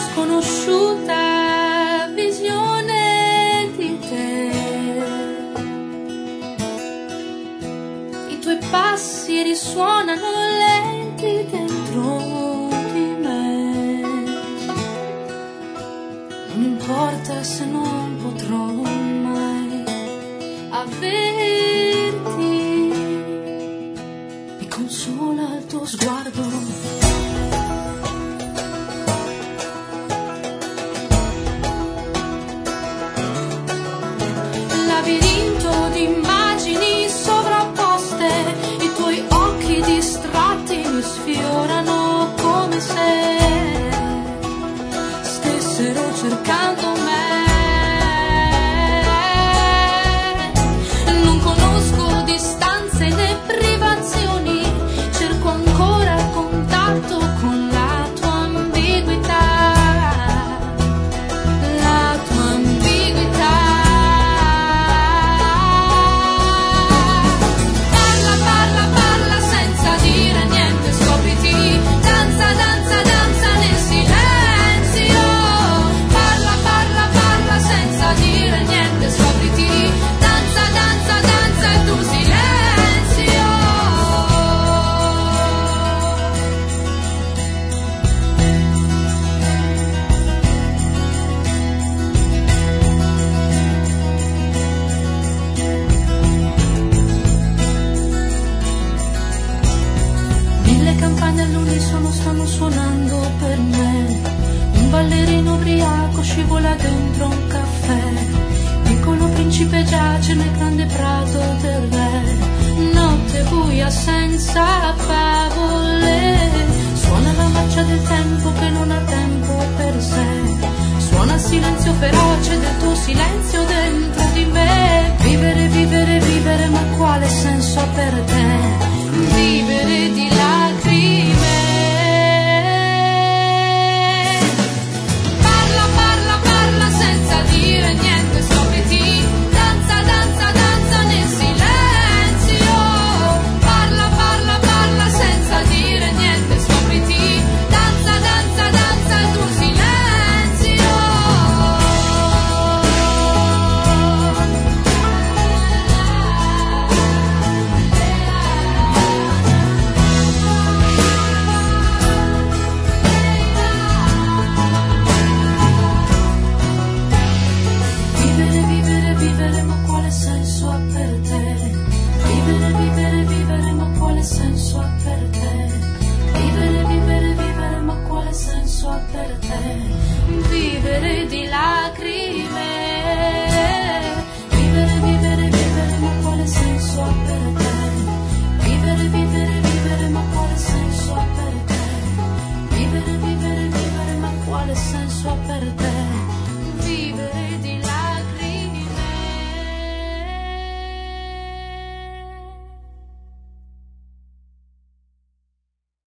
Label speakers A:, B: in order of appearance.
A: sconosciuta visione di te. I tuoi passi risuonano lenti dentro di me. Non importa se non potrò mai averti, mi consola il tuo sguardo. Labirinto di immagini sovrapposte, i tuoi occhi distratti mi sfiorano come se stessero cercando me. Non conosco distanze né privazioni, cerco ancora contatto con la tua ambiguità. La tua ambiguità. Parla, parla, parla senza dire niente, scopriti. Danza, danza, danza nel silenzio. Parla, parla, parla senza dire niente, scopriti. Danza, danza, danza il tuo silenzio. Mille campane all'unisono stanno suonando per me. Un ballerino ubriaco scivola dentro un caffè. Piccolo principe giace nel grande prato del re. Notte buia senza favole. Suona la marcia del tempo che non ha tempo per sé. Suona il silenzio feroce del tuo silenzio dentro di me. Vivere, vivere, vivere, ma quale senso ha per te? Vivere di lacrime. Parla, parla, parla senza dire niente, scopriti. Danza, danza, danza nel silenzio. Parla, parla, parla senza dire niente, scopriti. Danza, danza, danza il tuo silenzio. Vivere, vivere, vivere, ma quale senso ha per te? Vivere, vivere, vivere, ma quale senso ha per te? Vivere, vivere, vivere, ma quale senso ha per te? Vivere di lacrime. Vivere, vivere, vivere, ma quale senso ha per te? Vivere, vivere, vivere, ma quale senso ha per te? Vivere, vivere, vivere, ma quale senso ha per te? Vivere di lacrime.